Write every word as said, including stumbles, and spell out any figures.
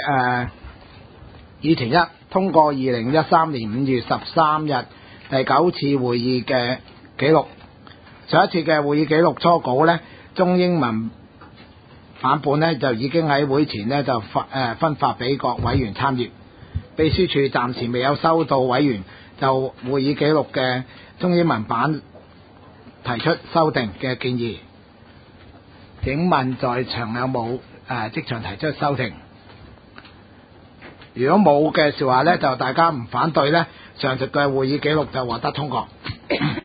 誒議程一，通過二零一三年五月十三日第九次會議嘅記錄。上一次嘅會議記錄初稿呢，中英文版本呢就已經喺會前呢就發誒、呃、分發俾各委員參閱。秘書處暫時未有收到委員就會議記錄嘅中英文版提出修訂嘅建議。請問在場有冇誒即場提出修訂？如果冇嘅説話呢，就大家唔反對呢，上述嘅會議記錄就獲得通過。